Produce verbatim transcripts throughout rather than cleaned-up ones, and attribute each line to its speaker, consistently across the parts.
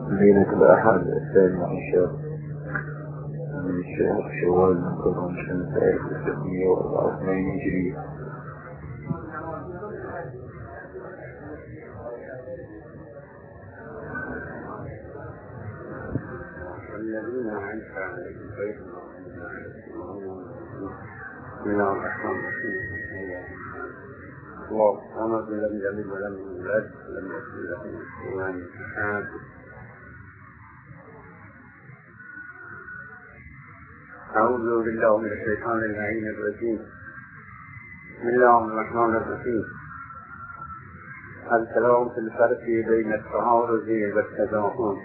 Speaker 1: ليلة الأحد الثاني عشر من شهر شوال من قرن سنة ألف وستمائة وأربعة وثمانين هجرية.
Speaker 2: الذين أنعمت عليهم غير من الرحمن الرحيم. الله الصمد لم يلد ولم يولد ولم يكن له كفوا أحد. أعوذ بالله من الشيطان اللعين الرجيم. بسم الله الرحمن الرحيم. الكلام في الفرق بين التعارض والتزاحم.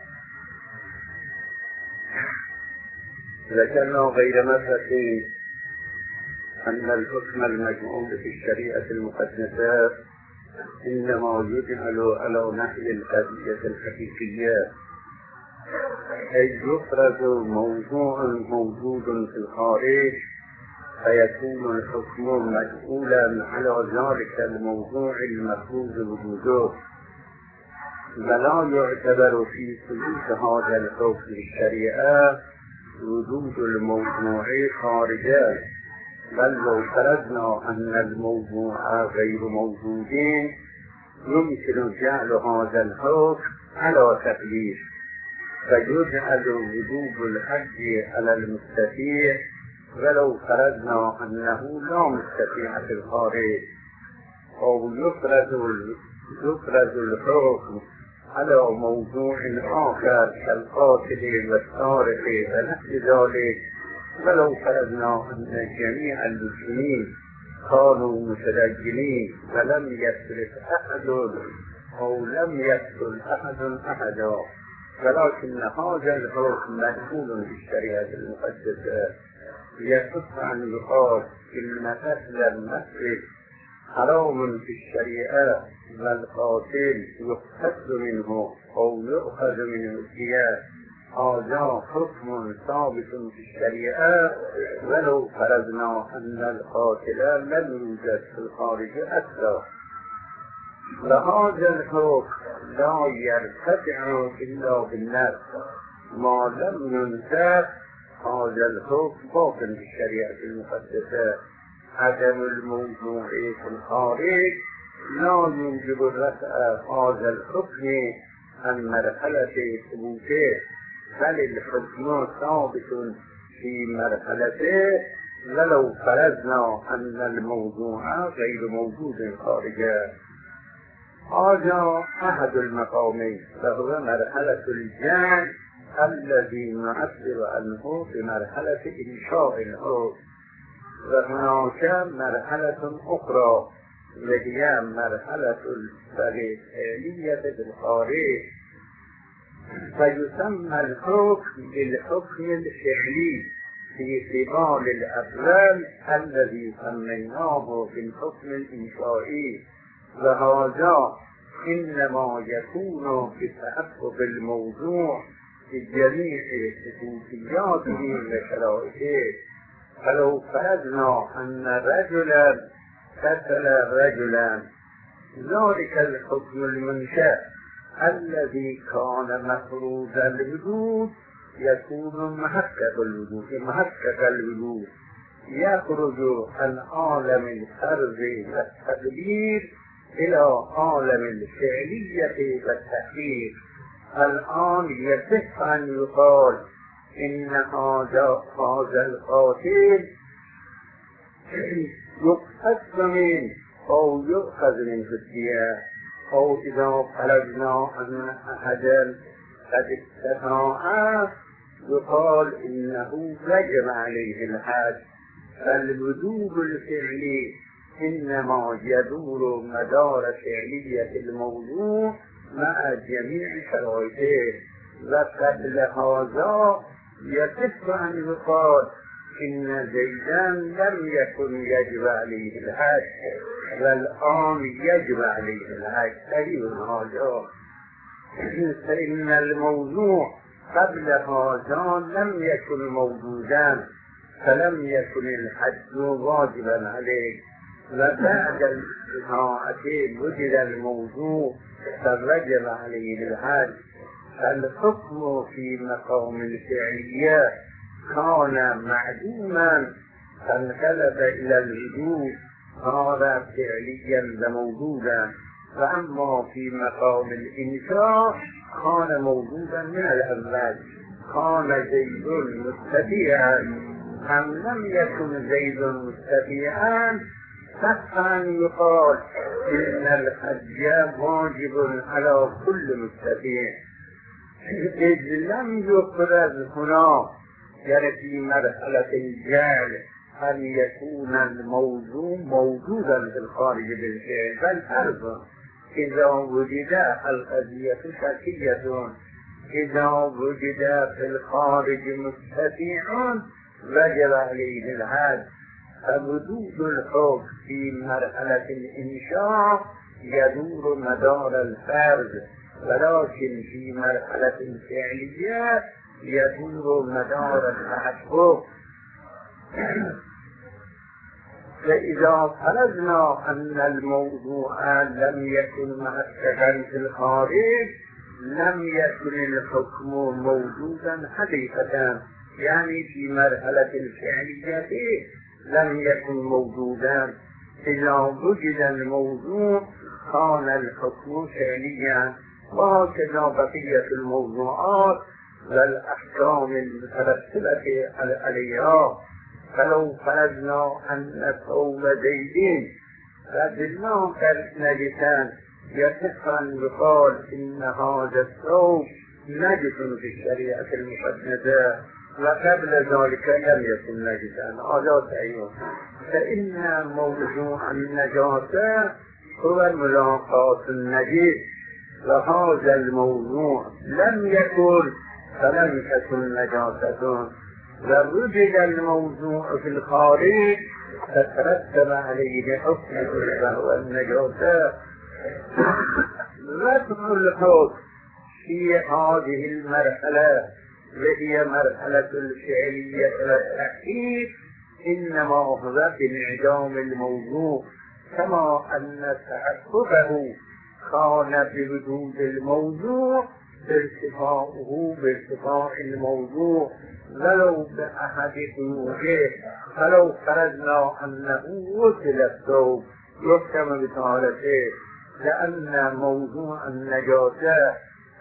Speaker 2: ذكرنا غير مرة أن الحكم المجموع في الشريعة المقدسة إنما يجعل على نحو القضية الحقيقية، أي يفرض موضوع موجود في الخارج فيكون الحكم مسؤولا على ذلك الموضوع المفروض وجوده، ولا يعتبر في ثبوت هذا الحكم للشريعة وجود الموضوع خارجا، بل لو فرضنا أن الموضوع غير موجود يمكن جعل هذا الحكم على تكليف، فيجعل وجوب الحج على المستطيع ولو فرضنا أنه لا مستطيع في الخارج، أو يفرض يفرض الحكم على موضوع آخر كالقاتل والسارق ونحو ذلك، ولو فرضنا أن جميع المسلمين كانوا متدينين ولم يسرق أحد أو لم يقتل أحد أحدا، ولكن هذا الحكم مدخول في الشريعة المقدسة، يصح أن يقال إن قتل المسرق حرام في الشريعة والقاتل يقتص منه أو يؤخذ منه الدية، هذا حكم ثابت في الشريعة ولو فرضنا أن القاتل لم يوجد في الخارج أصلا، وهذا الحكم لا يرتفع إلا بالنفس ما لم ينسخ. هذا الحكم باق في الشريعة المقدسة، عدم الموضوع في الخارج لا يوجب رفع هذا الحكم عن مرحلة ثبوته، بل الحكم ثابت في مرحلته ولو فرضنا أن الموضوع غير موجود خارجا. هذا أحد المقامين، وهو مرحلة الجمع الذي نعبر عنه بمرحلة إنشاء الحكم، وهناك مرحلة أخرى وهي مرحلة الفعلية بالخارج، فيسمى الحكم بالحكم الفعلي في قبال الأفعال الذي سميناه بالحكم الإنشائي، وهذا إنما يكون بتحقق الموضوع بجميع خصوصياته وشرائطه. فلو فرضنا أن رجلا قتل رجلا، ذلك الحكم المنشأ الذي كان مفروض الوجود يكون محقق الوجود محقق الوجود يخرج عن عالم الفرض والتقدير إلى عالم الفعلية والتحقيق. الآن يصح أن يقال إن هذا هذا القاتل يقتص منه أو يؤخذ منه الدية، أو إذا فرضنا أن أحدا قد استطاع يقال إنه وجب عليه الحج. فالوجوب الفعلي إنما يدور مدار فعلية الموضوع مع جميع شرائطه، وقبل هذا يصح أن يقال إن زيدا لم يكن يجب عليه الحج والآن يجب عليه الحج. صحيح هذا، فإن الموضوع قبل هذا لم يكن موجودا فلم يكن الحج واجبا عليه، وبعد الاستطاعة وجد الموضوع فوجب عليه الحج. الحكم في مقام الفعلية كان معدوما فانقلب إلى الوجود صار فعليا وموجودا، وأما في مقام الإنشاء كان موجودا من الأول. كان زيد مستطيعا أم لم يكن زيد مستطيعا فقط يقال إن الحج واجب على كل مستطيع، إذ لم يفرض هنا يعني في مرحلة الجعل أن يكون الموضوع موجودا في الخارج بالفعل، بل فرض إذا وجد القضية شرطية، إذا وجد في الخارج مستطيع وجب عليه الحج. فوجود الحكم في مرحلة الإنشاء يدور مدار الفرض، ولكن في مرحلة الفعلية يدور مدار التحقق. فإذا فرضنا أن الموضوع لم يكن مؤكدا في الخارج لم يكن الحكم موجودا حقيقة، يعني في مرحلة الفعلية لم يكن موجودا. إذا وجد الموضوع كان الحكم فعليا، وهكذا بقية الموضوعات والأحكام المترتبة عليها. فلو فرضنا أن ثوب زيد فدلناه كالنجسان يصح أن يقال إن هذا الثوب نجس في الشريعة المقدسة، وقبل ذلك لم يكن نجسا. هذا صحيح. فإن موضوع النجاسة هو ملاقاة النجس، وهذا الموضوع لم يكن فلم تكن نجاسة. ووجد الموضوع في الخارج فترتب عليه حكم وهو النجاسة. رفع الحكم في هذه المرحلة وهي مرحلة الفعلية والتحقيق إنما هو بانعدام الموضوع، كما أن تحققه كان بوجود الموضوع بارتفاعه بارتفاع الموضوع ولو بأحد وجوهه. فلو فرضنا أنه وصل الثوب يحكم بطهارته، لأن موضوع النجاسة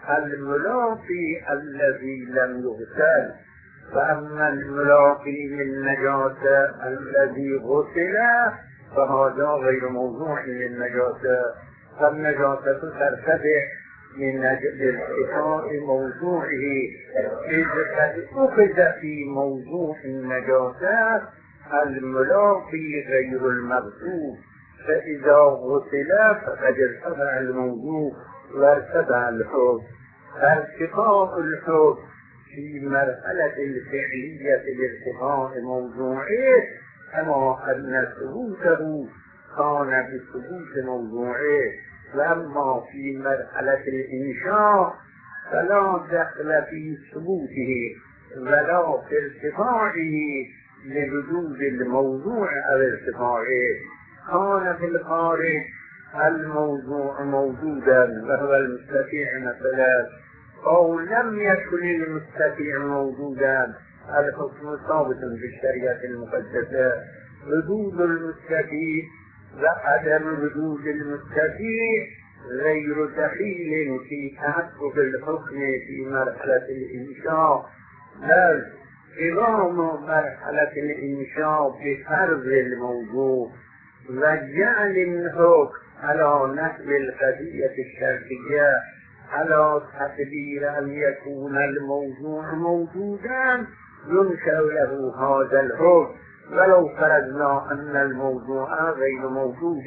Speaker 2: الملاقي الذي لم يغسل، فأما الملاقي للنجاسة الذي غسل فهذا غير موضوع للنجاسة. فالنجاسة ترتفع من أجل ارتفاع موضوعه، إذ قد أخذ في موضوع النجاسة الملاقي غير المغسول، فإذا غسل فقد ارتفع الموضوع وارتفع الحكم. فارتفاع الحكم في مرحلة الفعلية لارتفاع موضوعه، كما أن ثبوته كان بثبوت موضوعه. وأما في مرحلة الإنشاء فلا دخل في ثبوته ولا في ارتفاعه لوجود الموضوع أو ارتفاعه. كان في الخارج الموضوع موجودا وهو المستطيع مثلا، أو لم يكن المستطيع موجودا، الحكم ثابت في الشريعة المقدسة. وجود المستطيع وعدم وجود المستطيع غير دخيل في تحقق الحكم في مرحلة الإنشاء، بل إقام مرحلة الإنشاء بفرض الموضوع وجعل الحكم على نحو القضية الشرطية على تقدير أن يكون الموضوع موجودا ينشأ له هذا الحكم، ولو فرضنا أن الموضوع غير موجود.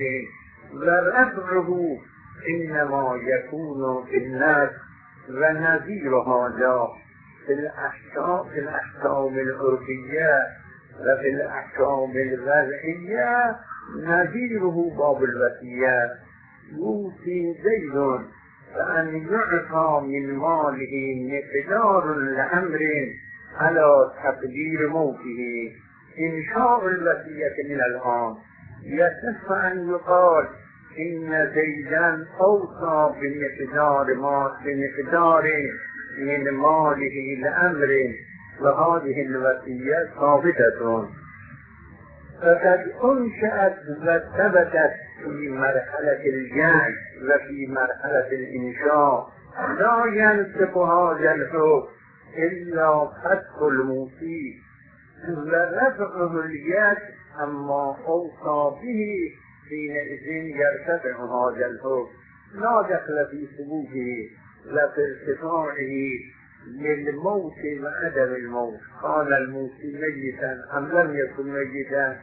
Speaker 2: ورفعه إنما يكون في الناس ونظير هذا في الأحكام في الأحكام العرفية وفي الأحكام الوضعية نظيره باب الوصية. يوصي زيد فأن يعطى من ماله مقدار لأمر على تقدير موته. إنشاء الوصية من الآن يصح أن يقال إن زيدا أوصى بمقدار ما بمقدار من ماله لأمر وهذه الوصية ثابتة فقد أنشأت وثبتت في مرحلة الجمع وفي مرحلة الإنشاء لا ينطق هذا الحكم إلا فتح الموصي ورفعه اليد أما أوصى به حينئذ يرتفع هذا الحكم لا دخل في ثبوته وفي ارتفاعه للموت وعدم الموت كان الموصي ميتا أم لم يكن ميتا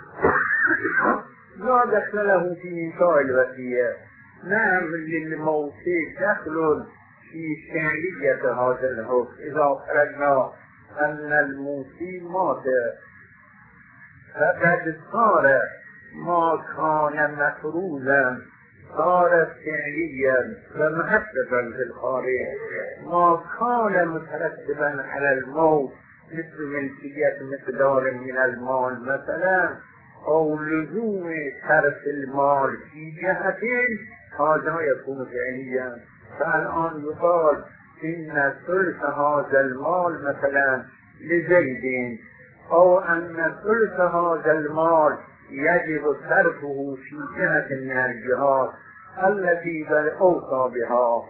Speaker 2: لا دخل له في إنشاء الوصية نعم للموت دخل في شأنية هذا الحكم إذا فرضنا أن الموصي مات فقد صار ما كان مفروضا صار فعليا ومحببا في الخارج ما كان مترتبا على الموت مثل ملكية مقدار من المال مثلا أو لزوم صرف المال في جهة هذا يكون فعليا فالآن يقال إن ثلث هذا المال مثلا لزيد أو أن ثلث هذا المال يجب صرفه في جهة من الجهات التي بل أوصى بها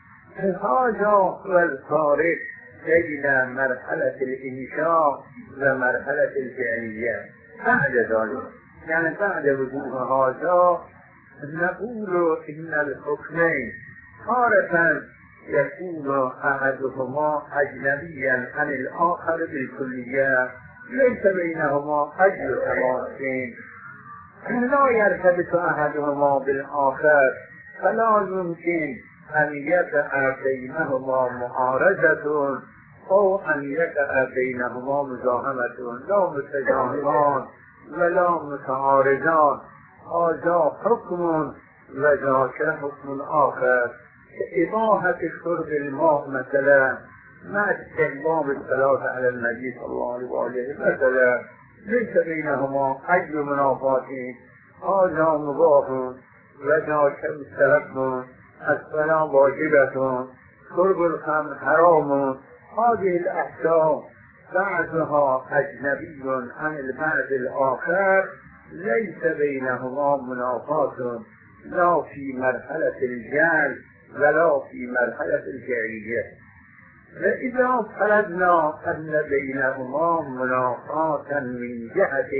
Speaker 2: هذا هو الفارق بين مرحلة الإنشاء ومرحلة الفعلية بعد ذلك يعني بعد وجوه هذا نقول إن الحكمين تارة يكون أحدهما أجنبيا عن الآخر بالكلية ليس بينهما أجل تماسين لا يرتبط أحدهما بالآخر فلا يمكن أن يقع بينهما معارضة أو أن يقع بينهما مزاحمة لا متجاهلان ولا متعارضان هذا حكم وذاك حكم آخر إباحة شرب الماء مثلا مع استخدام الصلاة على النبي صلى الله عليه وآله مثلا ليس بينهما أي منافات هذا مباح وذاك مستحب الصلاة واجبة شرب الخمر حرام هذه الأحكام بعضها أجنبي عن البعض الآخر ليس بينهما منافات لا في مرحلة الجهل ولا في مرحلة الجاهلية فإذا فرضنا أن بينهما منافاة من جهة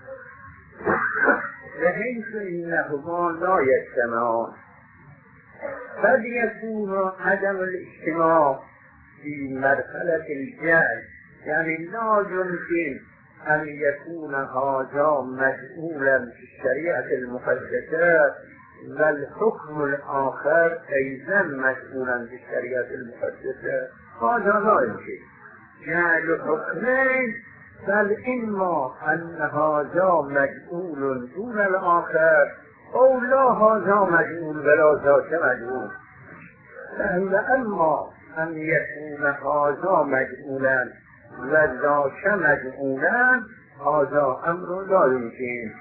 Speaker 2: بحيث إنهما لا يجتمعان قد يكون عدم الاجتماع في مرحلة الجهل يعني لا يمكن أن يكون هذا مسؤولا في الشريعة المقدسة والحكم الآخر أيضا مسؤولا في الشريعة المقدسة هذا لا يمكن جعل حكمين بل إما أن هذا مسؤول دون الآخر أو لا هذا مسؤول ولا ذاك مسؤول فهو أما أن يكون هذا مسؤولا وذاك مسؤولا هذا أمر لا يمكن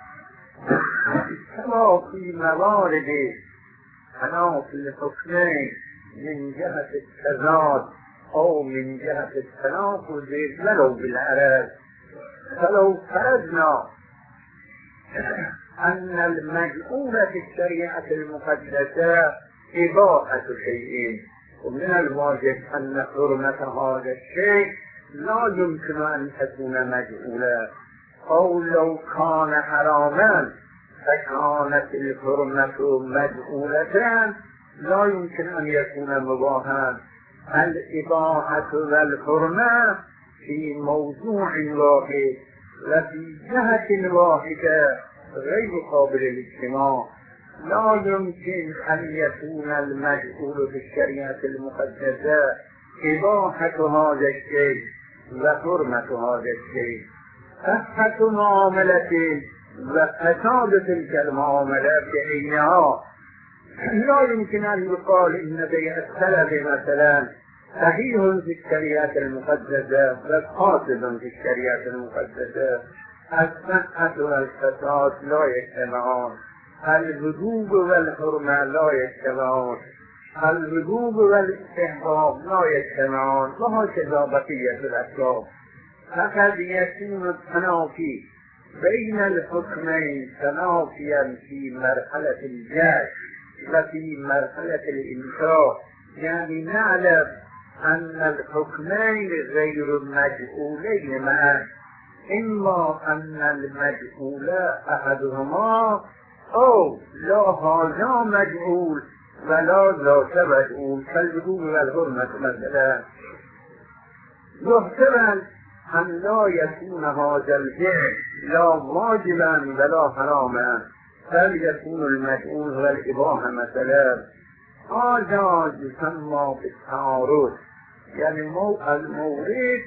Speaker 2: كما في موارد كما في الحكمين من جهة التضاد أو من جهة التناقض ولو بالعرب فلو فرضنا أن المجعول في الشريعة المقدسة إباحة شيء ومن الواجب أن حرمة هذا الشيء لا يمكن أن تكون مجعولا أو لو كان حراما فكانت الحرمة مجعولة لا يمكن أن يكون مباحا الإباحة والحرمة في موضوع واحد وفي جهة واحدة غير قابل للاجتماع لا يمكن أن يكون المجعول في الشريعة المقدسة إباحة هذا الشيء وحرمة هذا الشيء صحة معاملة وفساد تلك المعاملة بعينها لا يمكن أن يقال إن بيع السلف مثلا صحيح في الشريعة المقدسة وفاسد في الشريعة المقدسة الصحة والفساد لا يجتمعان الوجوب والحرمة لا يجتمعان الوجوب والاستحباب لا يجتمعان وهكذا بقية الأسباب. فقد يكون التنافي بين الحكمين تنافيا في مرحلة الجهل وفي مرحلة الإنكار، يعني نعلم أن الحكمين غير مجهولين معا، إما أن المجهول أحدهما أو لا هذا مجهول ولا ذاك مجهول كالوجوب والحرمة مثلا. يحتمل أن لا يكون هذا الفعل لا واجبا ولا حراما، بل يكون المجهول هو الإباحة مثلا. هذا يسمى بالتعارض، يعني المورد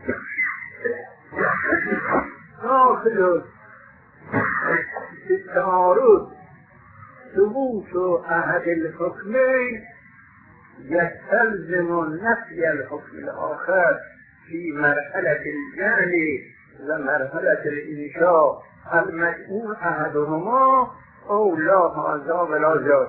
Speaker 2: داخل في التعارض. ثبوت أحد الحكمين يستلزم نفي الحكم الآخر في مرحلة الجهل ومرحلة الإنشاء، المجهول أحدهما أو لا هذا ولا ذاك.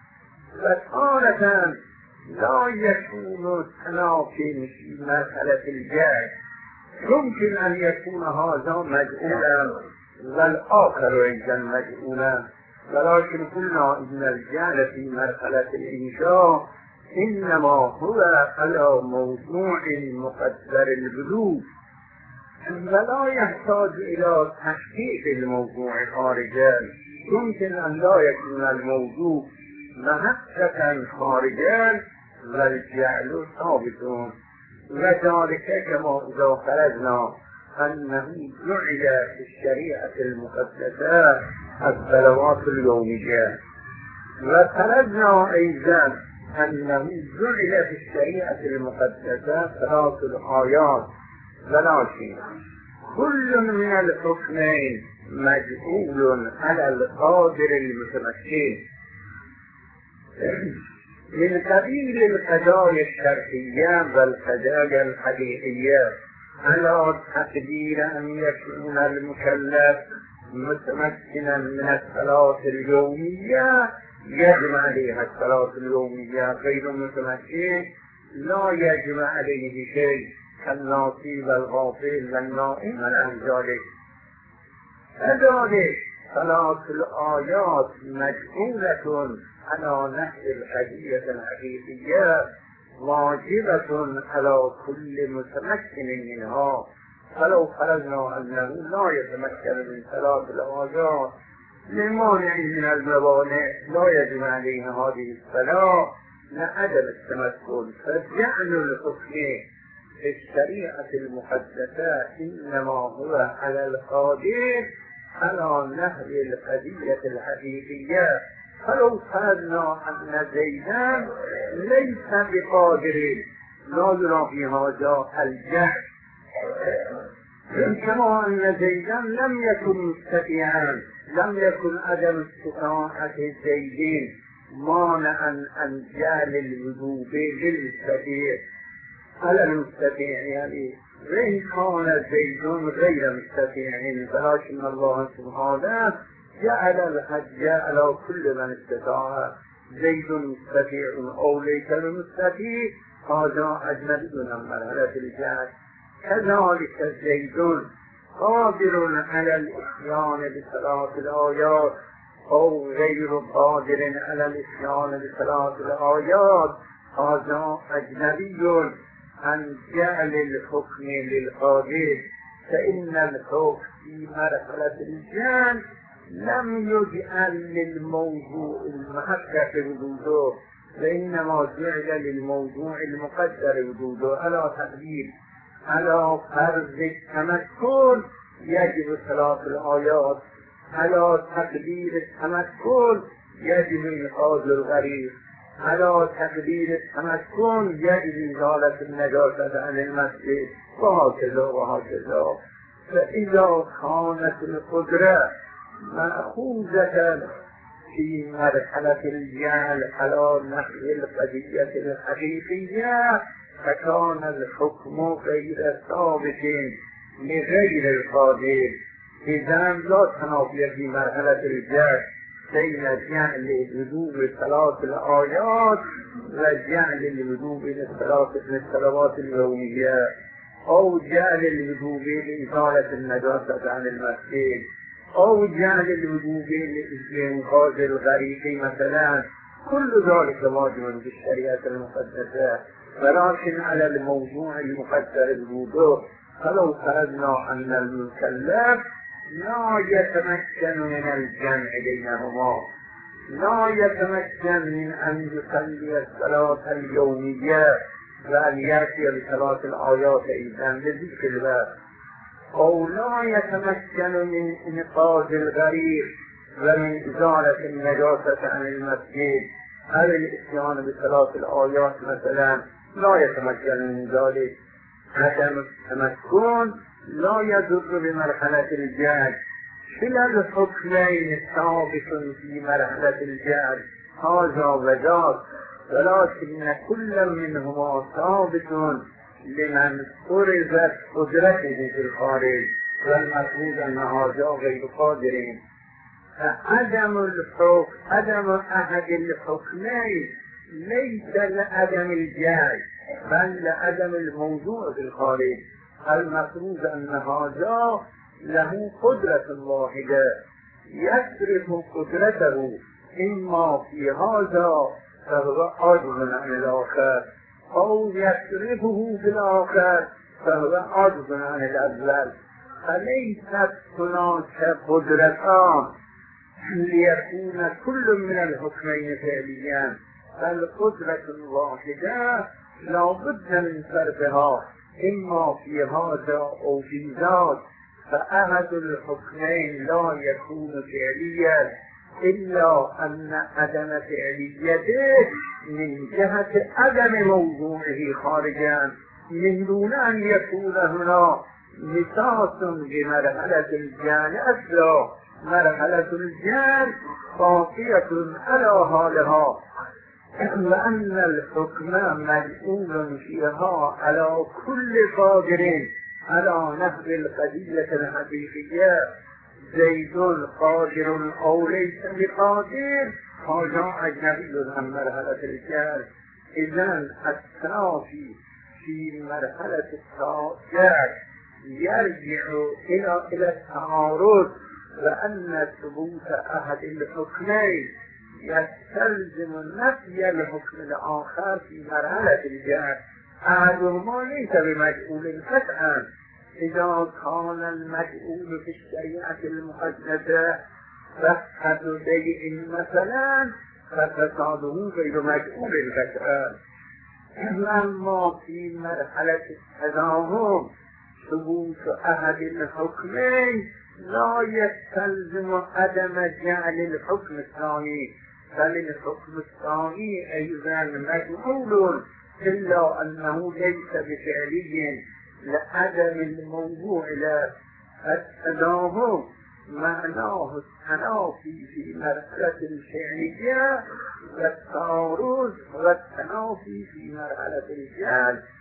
Speaker 2: فتارة لا يكون التنافي في مرحلة الجهل، يمكن أن يكون هذا مجهولا والآخر أيضا مجهولا، ولكن قلنا إن الجهل في مرحلة الإنشاء إنما هو على موضوع مقدر البلوغ، ولا يحتاج إلى تحقيق الموضوع خارجا. يمكن أن لا يكون الموضوع محققا خارجا والجهل ثابت، وذلك كما إذا فرضنا أنه جعل في الشريعة المقدسة الصلوات اليومية، وفرضنا أيضا أنه جعل في الشريعة المقدسة ثلاث الآيات، ولكن كل من الحكمين مجهول على القادر المتمكن من قبيل القضايا الشرعية والقضايا الحقيقية، على تقدير أن يكون المكلف متمكنا من الصلاة اليومية يجب عليها الصلاة اليومية، غير متمكن لا يجب عليه شيء كالناصي والغافل والنائم عن ذلك. كذلك صلاة الآيات مجهولة على نحو القضية الحقيقية واجبة على كل متمكن منها، فلو فرضنا أنه لا يتمكن من صلاة الآيات لمانع من الموانع لا يجب عليه هذه الصلاة لعدم التمكن. فجعل الحكم في الشريعة المقدسة إنما هو على القادر على نحو القضية الحقيقية. فلو فرضنا أن زيدا ليس بقادر لا يرى في هذا الجهل، كما أن زيدا لم يكن مستطيعا، لم يكن عدم استطاعة زيد مانعا عن جعل الوجوب للمستطيع على المستطيع، يعني وإن كان زيد غير مستطيع، ولكن الله سبحانه جعل الحج على كل من استطاع. زيد مستطيع أو ليس مستطيع هذا أجمل من مرحلة الجهل. كذلك زيد قادر على الإتيان بصلاة الآيات أو غير قادر على الإتيان بصلاة الآيات هذا أجنبي عن جعل الحكم للقادر، فإن الحكم في مرحلة الجهل لم يجعل للموضوع المحقق وجوده، وإنما جعل للموضوع المقدر وجوده على تقدير على فرض التمكن يجب صلاة الآيات، على تقدير التمكن يجب إنقاذ الغريب، على تقدير التمكن يجب إزالة النجاسة عن المسجد، وهكذا وهكذا. فإذا كانت القدرة مأخوذة في مرحلة الجهل على نحو القضية الحقيقية فكان الحكم غير ثابت لغير القادر، إذن لا تنافي في مرحلة الجهل بين جعل وجوب صلاة الآيات وجعل الوجوب للصلاة للصلوات اليومية، أو جعل الوجوب لإزالة النجاسة عن المسجد، أو جعل الوجوب لإنقاذ الغريق مثلا. كل ذلك واجب في الشريعة المقدسة، ولكن على الموضوع المقدر الوضوء. فلو فرضنا أن المكلف لا يتمكن من الجمع بينهما، لا يتمكن من أن يصلي الصلاة اليومية وأن يأتي بصلاة الآيات أيضا بذكر الله، أو لا يتمكن من إنقاذ الغريق ومن إزالة النجاسة عن المسجد أو الإتيان بصلاة الآيات مثلا، لا يتمكن من ذلك. عدم التمكن لا يضر بمرحلة الجهل. كلا الحكمين ثابت في مرحلة الجهل هذا وذاك، ولكن كل منهما ثابت لمن فرضت قدرته في الخارج، والمفروض أن هذا غير قادرين. فعدم الحكم عدم أحد الحكمين ليس لعدم الجهل بل لعدم الموضوع في الخارج. المفروض أن هذا له قدرة واحدة يصرف قدرته إما في هذا فهو عاجز عن الآخر، أو يصرفه في الآخر فهو عاجز عن الأول. فليست هناك قدرتان ليكون كل من الحكمين فعليا، بل قدرة واحدة لا بد من صرفها إما في هذا أو في ذاك. فأحد الحكمين لا يكون فعليا إلا أن عدم فعليته من جهة عدم موضوعه خارجا، من دون أن يكون هنا مساس بمرحلة الجان أصلا. مرحلة الجان باقية على حالها، لأن الحكم مسؤول فيها على كل قادر على نحو القضية الحقيقية. زيد قادر أو ليس بقادر هذا أجنبي عن مرحلة الجهل. إذن التنافي في مرحلة الجهل يرجع إلى إلى التعارض، لأن ثبوت أحد الحكمين يستلزم نفي الحكم الآخر في مرحلة الجهل. أحدهما ليس بمجهول قطعا. إذا كان المجهول في الشريعة المقدسة فسد بيع مثلا ففساده غير مجهول قطعا. أما في مرحلة التزاهم ثبوت أحد الحكمين لا يستلزم عدم جعل الحكم الثاني، بل الحكم الثاني أيضا مجهول إلا أنه ليس بفعلي لعدم الموضوع له. التداهم معناه التنافي في مرحلة الفعلية والتعارض والتنافي في مرحلة الجهل.